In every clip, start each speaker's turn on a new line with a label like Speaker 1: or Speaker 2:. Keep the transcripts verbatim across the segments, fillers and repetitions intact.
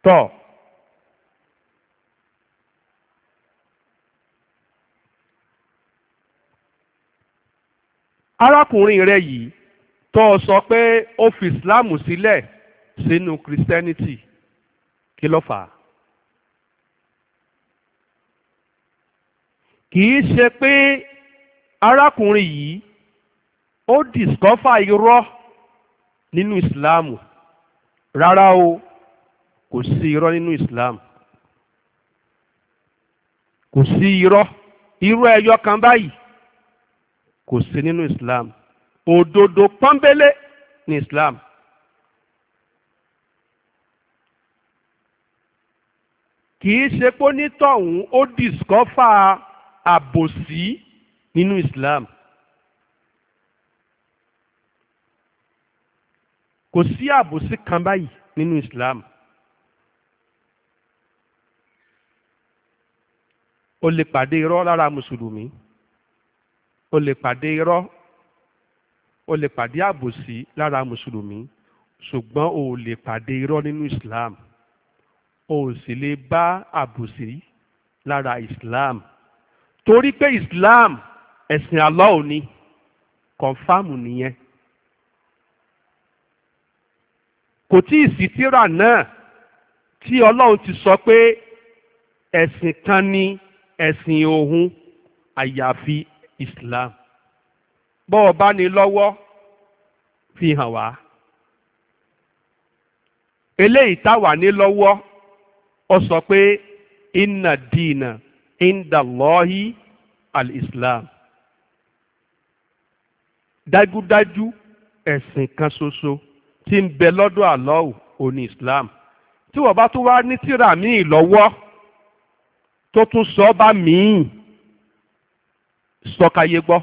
Speaker 1: tọ́ arákùnrin rẹ yìí tó o sọ pé ó fi Islam sílẹ̀ sínú Christianity kí ló fà á? kì í ṣe pé arákùnrin yìí ó discover irọ́ nínú Islam rárá o, kò sí irọ́ nínú Islam, kò sí irọ́ irọ́ ẹyọ kan báyìí kò sí nínú Islam. Òdodo pọ́nbélé ní Islam. Kì í ṣe pé onítọ̀hún ó discover àbòsí nínú Islam. Kò sí àbòsí kan báyìí nínú Islam. O lè pàdé irọ́ lára mùsùlùmí. O lè pàdé irọ́, o lè pàdé àbòsí lára mùsùlùmí, ṣùgbọ́n o ò lè pàdé irọ́ nínú Islam. O ò sì lè bá àbòsí lára Islam. Torí pé Islam ẹ̀sìn Allah ni, kọ̀ǹfàmù nìyẹn. Kò tí ì sí tírà náà tí Ọlọ́run ti sọ pé ẹ̀sìn kan ni ẹ̀sìn òun àyàfi Islam. Bọ́ ọ bá ní lọ́wọ́ fi hàn wá. Eléyìí táwa ní lọ́wọ́ ó sọ pé inna dina inda Allahi al-Islam. Dájúdájú ẹ̀sìn kan ṣoṣo tí ń bẹ lọ́dọ̀ Allah ò ní Islam. Tí wọ́n bá tún wá ní tírà míì lọ́wọ́ tó tún sọ bá míì sọkáyé gbọ́.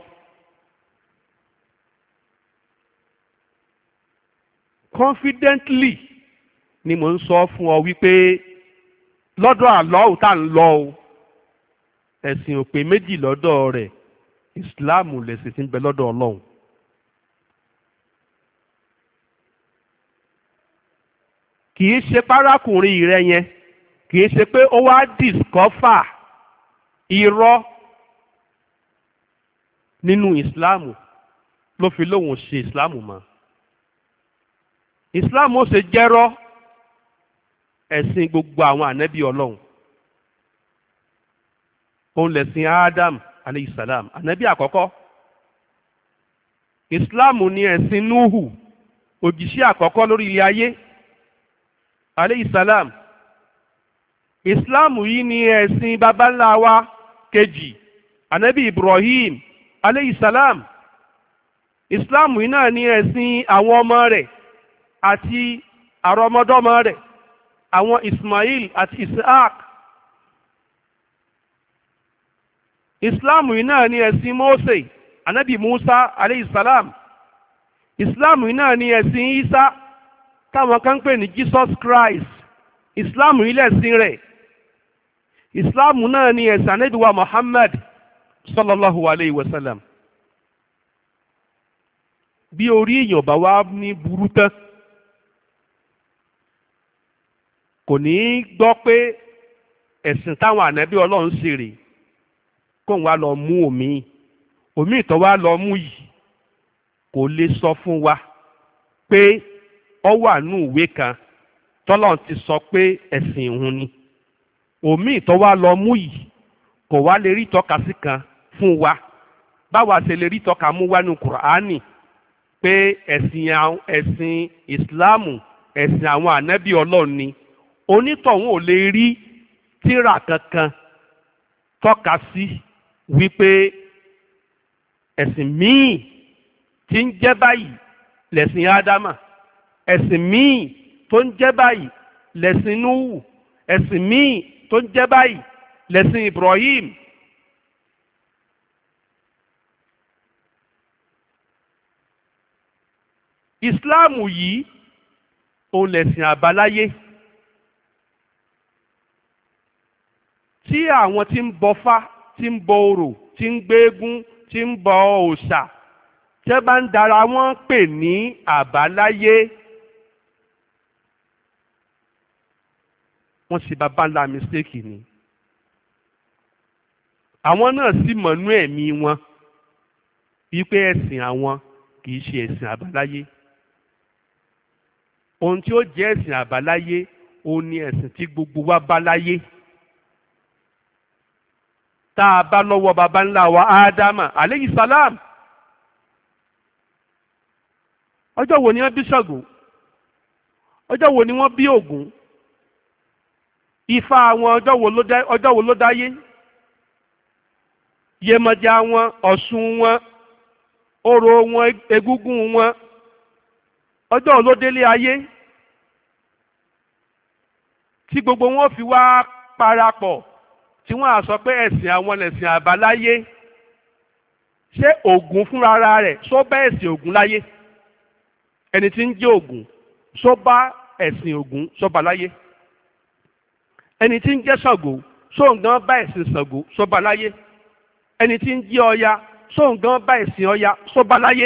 Speaker 1: Confidently ni mo ń sọ fún ọ wípé lọ́dọ̀ Allah tá ń lọ o, ẹ̀sìn òpè méjì lọ́dọ̀ rẹ̀, Ìsìláàmù lẹ̀sìn tí ń bẹ lọ́dọ̀ Ọlọ́run. Kì í ṣe párákùnrin rẹ yẹn, kì í ṣe pé ó wá discover irọ́ nínú Ìsìláàmù ló fi lóun ṣe Ìsìláàmù mọ́. Ìsìláàmù ó ṣe jẹ́rọ́ ẹ̀sìn gbogbo àwọn ànábì Ọlọ́run. Òun lẹ̀sìn Adam aleyhisalam, ànábì àkọ́kọ́. Ìsìláàmù ni ẹ̀sìn Núhù, òjíṣẹ́ àkọ́kọ́ lórí ilẹ̀ ayé aleyhisalam. Ìsìláàmù yìí ni ẹ̀sìn baba ńlá wa kejì, ànábì Ibrahim aleyhisalam. Ìsìláàmù yìí náà ni ẹ̀sìn àwọn ọmọ rẹ̀ àti àrọmọdọ́mọ rẹ̀, àwọn Ismail àti Isaac. Ìsìláàmù yìí náà ni ẹ̀sìn Mósè, ànábì Musa aleyhisalam. Ìsìláàmù yìí náà ni ẹ̀sìn Isa táwọn kan ń pè ní Jesus Christ. Ìsìláàmù yìí lẹ̀sìn rẹ̀. Ìsìláàmù náà ni ẹ̀sìn ànábì wa Muhammad sallallahu alayhi wa sallam. Bí orí èèyàn bá wá ní burú tán, kò ní gbọ́ pé ẹ̀sìn táwọn ànábì Ọlọ́run ṣe rè kó wá lọ mú omi omi ìtọ́ wá lọ mú yìí kò lè sọ fún wa pé ọ wà nù ìwé kan tọ́lọ́run ti sọ pé ẹ̀sìn ìhun ni. Omi ìtọ́ wá lọ mú yìí kò wá lè rí tọ́ka sí kan fún wa báwa ṣe lè rí tọ́ka mú wá nù Kùránì pé ẹ̀sìn ẹ̀sìn Ìsìláàmù ẹ̀sìn àwọn ànábì Ọlọ́run ni. Onítọ̀hún ò lè rí tírà kankan tọ́ka sí wípé ẹ̀sìn míì tí ń jẹ́ báyìí lẹ̀sìn Ádámà, ẹ̀sìn míì tó ń jẹ́ báyìí lẹ̀sìn Núhù, ẹ̀sìn míì tó ń jẹ́ báyìí lẹ̀sìn Ibrahim. Ìsìláàmù yìí òun lẹ̀sìn àbáláyé tí àwọn tí ń bọfá, tí ń bọ orò, tí ń gbéégún, tí ń bọ òòṣà tẹ́ bá ń dara wọ́n pè ní àbáláyé. wọ́n ṣe bàbá ńlá mistake ni. àwọn náà sì mọ̀nú ẹ̀mí wọn wípé ẹ̀sìn àwọn kì í ṣe ẹ̀sìn àbáláyé. ohun tí ó jẹ́ ẹ̀sìn àbáláyé òun ni ẹ̀sìn tí gbogbo wa bá láyé. tá a bá lọ́wọ́ baba ńlá wa ádámà aleyhi salam. ọjọ́ wo ni wọ́n bí Ṣàngó? ọjọ́ wo ni wọ́n bí Ògún? Ifá wọn ọjọ́ wo ló dá ọjọ́ wo ló dáyé? Yemọja wọn, Ọ̀ṣun wọn, orò wọn, egúngún wọn ọjọ́ wo ló délé ayé? Tí gbogbo wọn fi wá parapọ̀ tí wọ́n á sọ pé ẹ̀sìn àwọn lẹ̀sìn àbáláyé. Ṣé Ògún fúnra rẹ̀ sọ bá ẹ̀sìn Ògún láyé? Ẹni tí ń jẹ́ Ògún sọ bá ẹ̀sìn Ògún sọ bá láyé? Ẹni tí ń jẹ́ Ṣàngó sóǹgán bá ẹ̀sìn Ṣàngó sọ bá láyé? Ẹni tí ń jẹ́ Ọya sóǹgán bá ẹ̀sìn Ọya sọ bá láyé?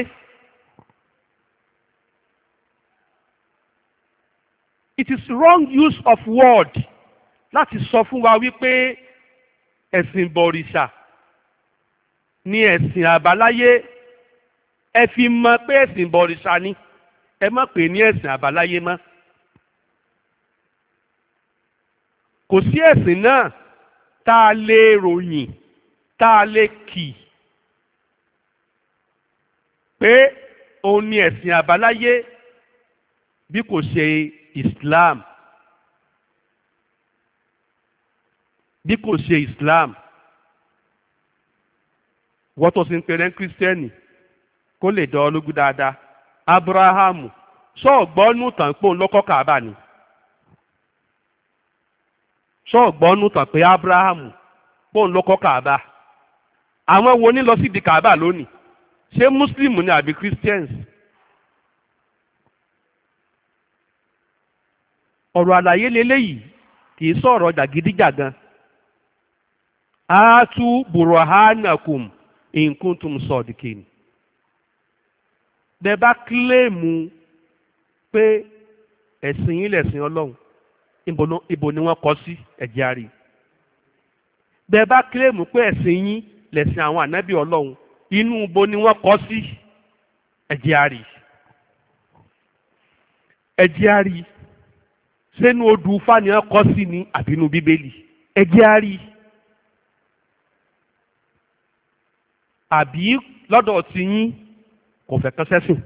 Speaker 1: It is wrong use of word láti sọ fún wa wípé ẹ̀sìn bọ̀rìṣà ni ẹ̀sìn àbáláyé. Ẹ fi mọ̀ pé ẹ̀sìn bọ̀rìṣà ni, ẹ má pè ní ẹ̀sìn àbáláyé mọ́. Kò sí ẹ̀sìn náà tá a lè ròyìn, tá a lè kì pé òun ni ẹ̀sìn àbáláyé bí kò ṣe Islam. bí kò ṣe Islam. wọ́n tó sì ń pèrè kírísítẹ́nì kó lè dán ọ lógún dáadáa. Abrahamu sọ̀gbọ́nù tàn pé òun ló kọ́ Kàábà ni. sọ̀gbọ́nù tàn pé Abrahamu pé òun ló kọ́ Kàábà. àwọn wo ní lọ sí di Kàábà lónìí? ṣé Muslim ni àbí Christians? ọ̀rọ̀ àlàyé leléyìí kì í sọ̀rọ̀ jàgídíjàgan. Atu burhanakum in kuntum sadiqin. Bẹ́ẹ̀ bá kílèmù pé ẹ̀sìn yín lẹ̀sìn Ọlọ́run, ibo ni wọ́n kọ sí ẹ̀jẹ̀ àrí. Bẹ́ẹ̀ bá kílèmù pé ẹ̀sìn yín lẹ̀sìn àwọn ànábì Ọlọ́run, inú ibo ni wọ́n kọ sí ẹ̀jẹ̀ àrí. ẹ̀jẹ̀ àrí sínú odù Ifá ni wọ́n kọ sí ní àbínú Bíbélì. ẹ̀jẹ̀ àrí. àbí lọ́dọ̀ tí yín kò fẹ́ kán sẹ́sìn.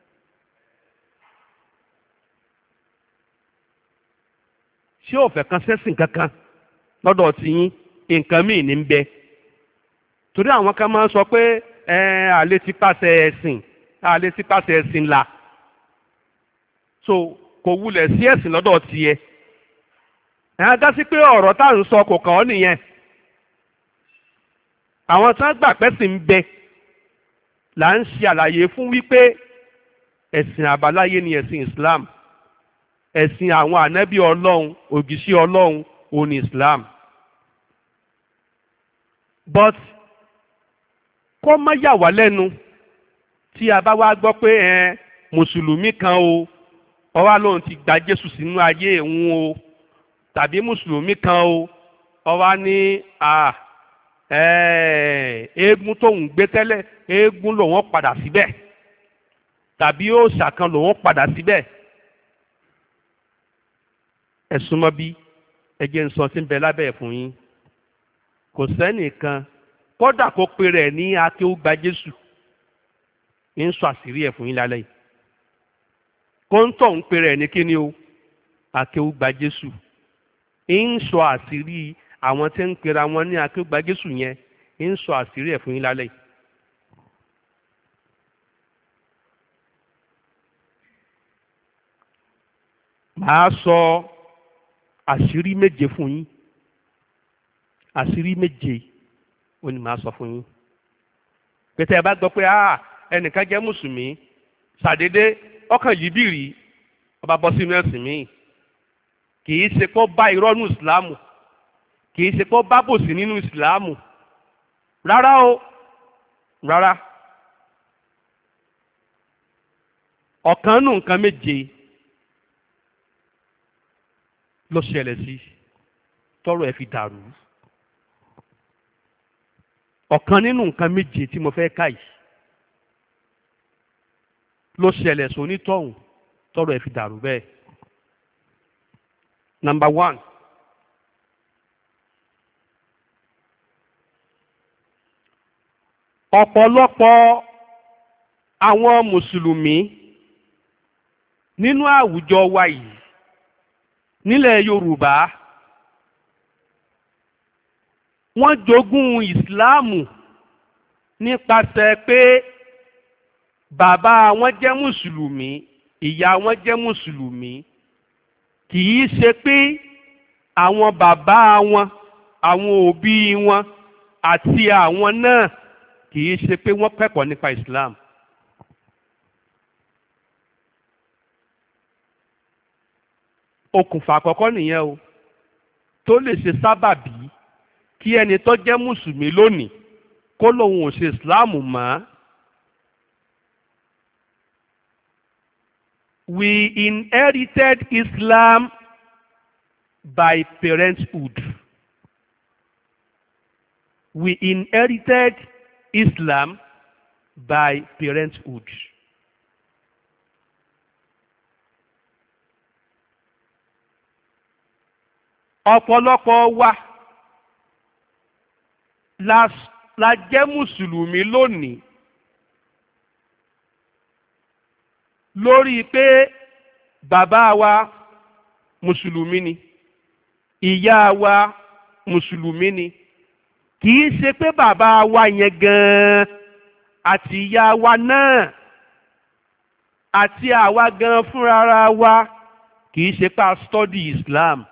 Speaker 1: ṣé ò fẹ́ kán sẹ́sìn kankan lọ́dọ̀ tí yín nǹkan míì ní ń bẹ? torí àwọn kan máa ń sọ pé ẹ àlè ti pàṣẹ ẹ̀sìn àlè ti pàṣẹ ẹ̀sìn là so kò wulẹ̀ sí ẹ̀sìn lọ́dọ̀ tiẹ̀. ẹ̀ á dá sí pé ọ̀rọ̀ tá à ń sọ kò kàn ọ́ nìyẹn. àwọn tí wọ́n gbà pẹ́sìn ń bẹ là ń ṣe àlàyé fún wípé ẹ̀sìn àbáláyé ni ẹ̀sìn Islam. ẹ̀sìn àwọn ànábì Ọlọ́run ògìṣẹ́ Ọlọ́run òun ni Islam. but kó má yà wá lẹ́nu tí a bá wá gbọ́ pé ẹ mùsùlùmí kan o ọwá lóun ti gba Jésù sínú ayé òun o tàbí mùsùlùmí kan o ọwá ní à eégún tóun gbé tẹ́lẹ̀ eégún lòun padà síbẹ̀ tàbí òòṣà kan lòun padà síbẹ̀. ẹ súnmọ́ bí ẹ jẹ́ ń sọ tí ń bẹ lábẹ́ ẹ̀ fún yín. kò sẹ́nìkan kódà kó pe rẹ̀ ní akéwúgba Jésù ń sọ àṣírí ẹ̀ fún yín lálẹ́ yìí. kóńtọ̀ ń pe rẹ̀ ní kíni o akéwúgba Jésù ń sọ àṣírí àwọn tí ń pera wọn ní akéwúgba Jésù yẹn ń sọ àṣírí ẹ̀ fún yín lálẹ́ yìí. màá sọ àṣírí méje fún yín àṣírí méje ó ní màá sọ fún yín. pété ẹ bá gbọ́ pé ah ẹnìkan jẹ́ mùsùlùmí ṣàdédé ọkàn yìí bìrì ọba bọ́ sínú ẹ̀sìn míì kì í ṣe pé ó bá irọ́ nínú ìsìláàmù kì í ṣe pé ó bá bòsí nínú ìsìláàmù rárá o rárá. ọ̀kan nù nǹkan méje ló ṣẹlẹ̀ sí tọ́rọ̀ ẹ̀ fi dàrú. ọ̀kan nínú nǹkan méje tí mo fẹ́ kà yìí ló ṣẹlẹ̀ sónítọ̀hún tọ́rọ̀ ẹ̀ fi dàrú bẹ́ẹ̀. Number one. ọ̀pọ̀lọpọ̀ àwọn mùsùlùmí nínú àwùjọ wa yìí nílẹ̀ Yorùbá wọ́n jogún ìsìláàmù nípasẹ̀ pé bàbá wọn jẹ́ mùsùlùmí ìyá wọn jẹ́ mùsùlùmí kì í ṣe pé àwọn bàbá wọn àwọn òbí wọn àti àwọn náà kì í ṣe pé wọ́n kẹ́kọ̀ọ́ nípa Islam. okùnfà àkọ́kọ́ nìyẹn o tó lè ṣe sábàbí kí ẹni tó jẹ́ mùsùlùmí lónìí kó lòun ò ṣe Islam mọ́. We inherited Islam by parenthood. We inherited Islam by parenthood. ọ̀pọ̀lọpọ̀ wa la, la jẹ́ mùsùlùmí lónìí lórí pé bàbá wa mùsùlùmí ni ìyá wa mùsùlùmí ni kì í ṣe pé bàbá wa yẹn gan-an àti ìyá wa náà àti àwa gan fúnra wa kì í ṣe pé a study Islam.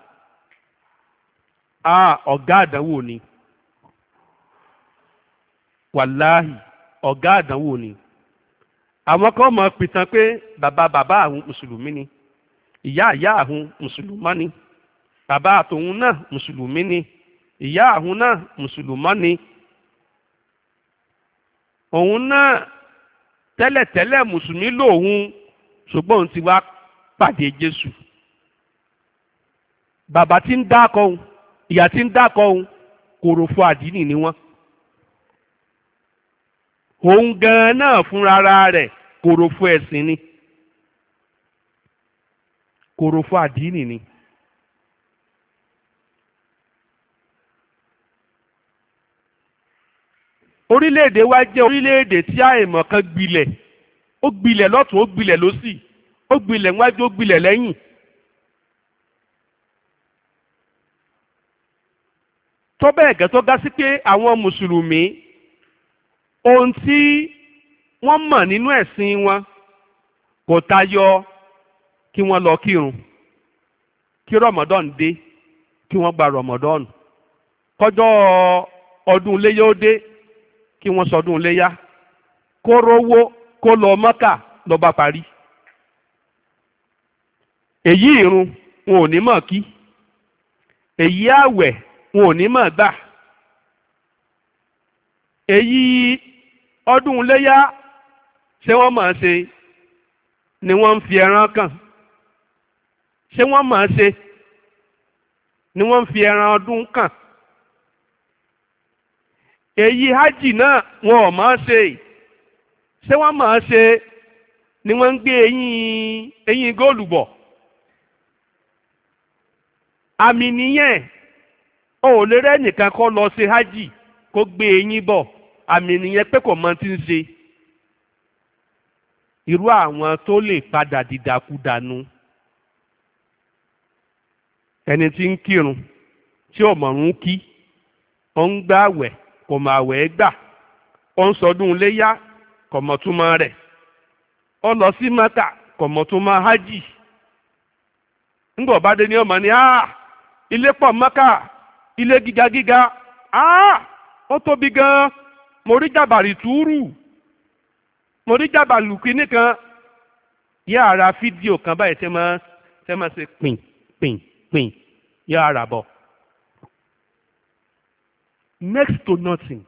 Speaker 1: Ah, ọ̀gá àdánwò ni wàláhì ọ̀gá àdánwò ni. àwọn kan mọ̀ pìtàn pé bàbá bàbá àwọn mùsùlùmí ni ìyá ìyá àwọn mùsùlùmá ni bàbá àtòun náà mùsùlùmí ni ìyá àwọn náà mùsùlùmá ni. òun náà tẹ́lẹ̀tẹ́lẹ̀ mùsùlùmí lòun ṣùgbọ́n òun ti wá pàdé Jésù. bàbá tí ń dákọ̀ òun ìyá tí ń dákọ̀ òun kòròfo àdínì ni wọ́n. òun gan-an náà fúnra rẹ̀ kòròfo ẹ̀sìn ni kòròfo àdínì ni. orílẹ̀-èdè wa jẹ́ orílẹ̀-èdè tí àìmọ̀ kan gbilẹ̀ ó gbilẹ̀ lọ́tún ó gbilẹ̀ lósì ó gbilẹ̀ níwájú ó gbilẹ̀ lẹ́yìn. tó bẹ́ẹ̀ gẹ́ tó ga sí pé àwọn mùsùlùmí ohun tí wọ́n mọ̀ nínú ẹ̀sìn wọn kò tayọ kí wọ́n lọ kírun kí rọmọdọ́n dé kí wọ́n gba rọmọdọ́n kọjọ́ ọdún iléyá ó dé kí wọ́n sọdún iléyá kó rówó kó lọ Mọ́kà ló bá parí. èyí ìrun wọn ò ní mọ̀ kí èyí àwẹ̀ wọn ò ní mọ̀ gbà èyí ọdún iléyá ṣé wọ́n mọ̀ ṣe ni wọ́n ń fi ẹran kàn ṣé wọ́n mọ̀ ṣe ni wọ́n ń fi ẹran ọdún kàn èyí hajj náà wọn ò mọ̀ ṣe ṣé wọ́n mọ̀ ṣe ni wọ́n ń gbé eyín eyín góòlù bọ̀ àmì nìyẹn o ò lè rẹ́ nìkan kó lọ ṣe hajj kó gbé eyín bọ̀ àmì nìyẹn pé kò mọ tí ń ṣe. irú àwọn tó lè padà dìdàkudànù ẹni tí ń kírun tí ò mọ̀rún kí ó ń gbààwẹ̀ kò mọ̀ àwẹ̀ gbà ó ń sọdún iléyá kò mọ̀ túmọ̀ rẹ̀ ó lọ sí Mákà kò mọ̀ túmọ̀ hajj ńgbọ̀ bá dé ní ọmọ ni ilé pọ̀ Mákà ilé gíga gíga ó tóbi gan mo rí jàbàrì túrù mo rí jàbàlù kínní kan yá ara fídíò kan báyìí tẹ́ máa tẹ́ máa ṣe pìn pìn pìn yá ara bọ̀ next to nothing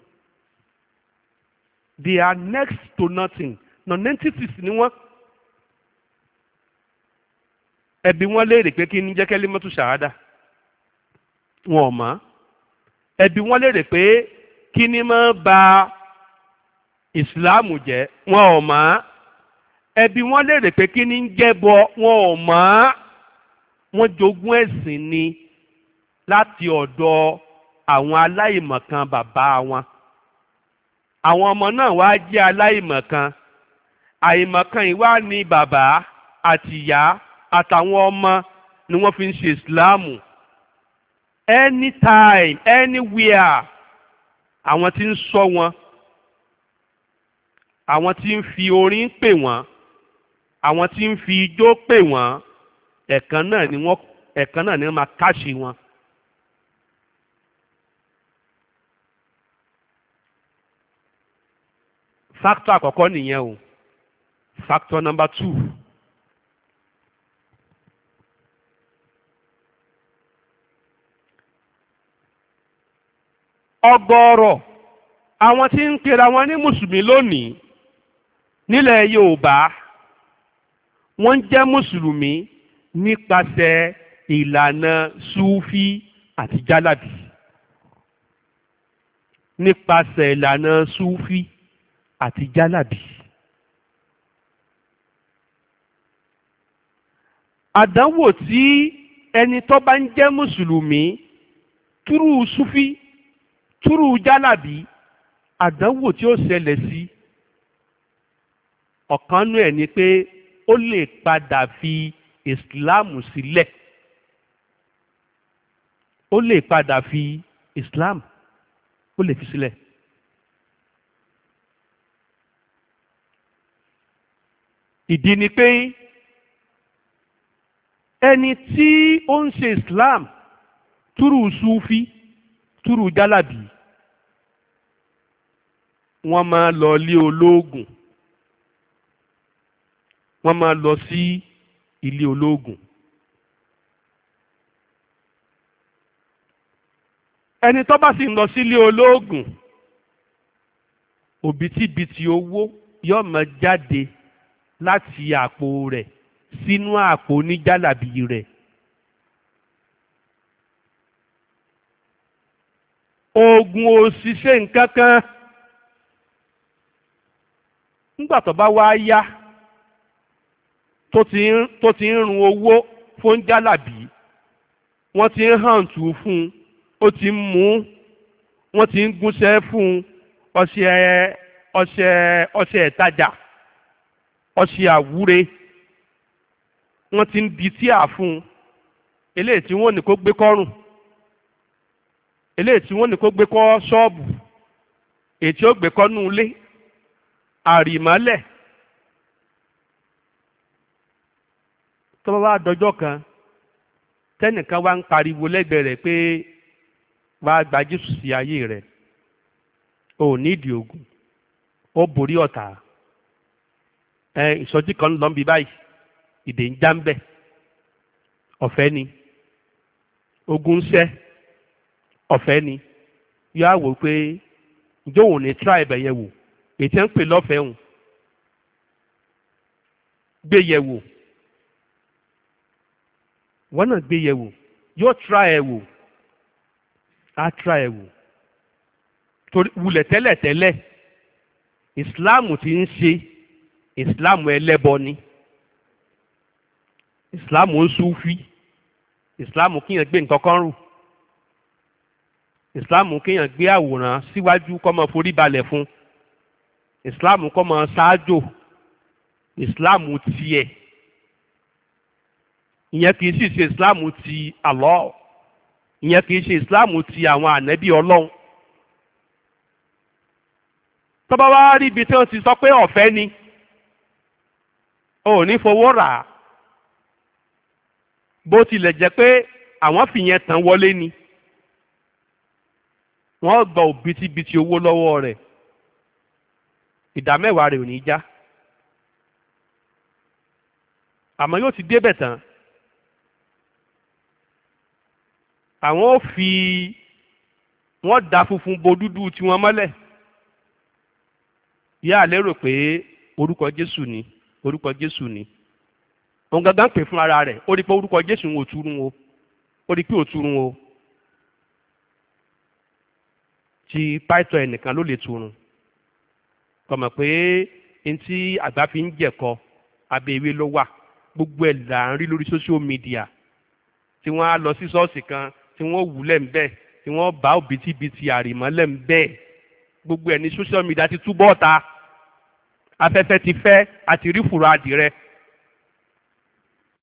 Speaker 1: they are next to nothing non-entities ni wọ́n ẹbí wọn léèrè pé kí ní jẹ́ kẹ́límọ́tù ṣàhádà wọn ò mọ̀. Ẹ bi wọ́n léèrè pé kí ni máa ba ìsìláàmù jẹ́, wọn ò mọ̀. Ẹ bi wọ́n léèrè pé kí ni ń jẹ́bọ, wọn ò mọ̀. Wọ́n jogún ẹ̀sìn ni láti ọ̀dọ̀ àwọn aláìmọ̀kan bàbá wọn. Àwọn ọmọ náà wá jẹ́ aláìmọ̀kan. Àìmọ̀kan yìí wá ní bàbá àtìyá àtàwọn ọmọ ni wọ́n fi ń ṣe ìsìláàmù. Anytime, anywhere, àwọn tí ń sọ wọn, àwọn tí ń fi orin pè wọ́n, àwọn tí ń fi ijó pè wọ́n, ẹ̀kan náà ni wọ́n ẹ̀kan náà ni wọ́n máa káṣí wọn. Factor àkọ́kọ́ nìyẹn o. Factor number two. Ọ̀gọ̀rọ̀ àwọn tí ń pera wọn ní mùsùlùmí lónìí nílẹ̀ Yorùbá wọ́n jẹ́ mùsùlùmí nípasẹ̀ ìlànà Súfí àti Jálàbí. Nípasẹ̀ ìlànà Súfí àti Jálàbí. Àdánwò tí ẹni tó bá ń jẹ́ mùsùlùmí túrú Súfí túrú Jálàbí, àdánwò tí ó ṣẹlẹ̀ sí ọ̀kan nú ẹ̀ ni pé ó lè padà fi ìsìláàmù sílẹ̀. Ó lè padà fi ìsìláàmù ó lè fi sílẹ̀. Ìdí ni pé ẹni tí ó ń ṣe Islam túrú Súfí túrú Jálàbí, wọ́n máa lọ ilé olóògùn, wọ́n máa lọ sí ilé olóògùn. Ẹni tó bá sì ń lọ sí ilé olóògùn, òbítíbitì owó yóò máa jáde láti àpò rẹ̀ sínú àpò oníjálàbí rẹ̀. Oògùn ò ṣiṣẹ́ nǹkan kan. Nígbà tó bá wá yá tó ti ń tó ti ń run owó fún jálàbí, wọ́n ti ń hàn tù fún un, ó ti ń mú, wọ́n ti ń gúnṣẹ́ fún un, ọṣẹ ọṣẹ ọṣẹ ìtajà, ọṣẹ àwúre, wọ́n ti ń di tíà fún un, eléyìí tí wọ́n ní kó gbé kọ́rùn, eléyìí tí wọ́n ní kó gbé kọ́ ṣọ́ọ̀bù, èyí tí ó gbé kọ́ nú ilé, àrìmọ́lẹ̀. Tó bá wá dọjọ́ kan tẹ́nìkan wá ń pariwo lẹ́gbẹ̀ẹ́ rẹ̀ pé wá gba Jésù sí ayé rẹ̀, ò nídìí oògùn, ó borí ọ̀tá. ẹ ìsọjí kan lọ bí báyìí, ìdè ń já ń bẹ̀, ọ̀fẹ́ ni. Ogun ń ṣẹ́, ọ̀fẹ́ ni. Yóò á wò pé ǹjẹ́ òun ní tíra ẹ̀bẹ̀ yẹn wò, ètí ń pè lọ́fẹ̀ẹ́ hùn, gbé yẹ wò, wọ́n náà gbé yẹ wò, yóò tíra ẹ̀ wò, á tíra ẹ̀ wò. Torí wulẹ̀ tẹ́lẹ̀tẹ́lẹ̀ ìsìláàmù ti ń ṣe ìsìláàmù ẹlẹ́bọ ni, ìsìláàmù ń súfí, ìsìláàmù kíyàn gbé nǹkan kan rù, ìsìláàmù kíyàn gbé àwòrán síwájú kó máa forí balẹ̀ fún, ìsìláàmù kó máa ṣáájò, ìsìláàmù tiẹ̀. Ìyẹn kìí sì ṣe ìsìláàmù ti Allah, ìyẹn kìí ṣe ìsìláàmù ti àwọn ànábì Ọlọ́run. Tó bá wá rí ibi tí wọ́n ti sọ pé ọ̀fẹ́ ni, ò ní fowó rà á, bó tilẹ̀ jẹ́ pé àwọn fìyẹn tán wọlé ni, wọ́n gba òbítíbitì owó lọ́wọ́ rẹ̀, ìdá mẹ́wàá rẹ̀ ò ní já. Àmọ́ yóò ti débẹ̀ tán, àwọn ò fi wọ́n da funfun bo dúdú tiwọn mọ́lẹ̀. Yá lérò pé orúkọ Jésù ni, orúkọ Jésù ni. Òun gangan pè fún ara rẹ̀, ó rí pé orúkọ Jésù ń òtúrún o, ó rí pé òtúrún o. tí pàìtọ́ ẹnìkan ló lè turun kọ̀mọ̀ pé n tí àgbà fi ń jẹ̀kọ abẹ́ ewé ló wà gbogbo ẹ̀ là ń rí lórí social media tí wọ́n á lọ sí ṣọ́ọ̀ṣì kan tí wọ́n wúlẹ̀ ń bẹ́ẹ̀ tí wọ́n bá òbítíbitì àrìmọ́lẹ̀ ń bẹ́ẹ̀ gbogbo ẹ̀ ní social media ti túbọ̀ ta afẹ́fẹ́ ti fẹ́ àti rí fùrọ̀ adìrẹ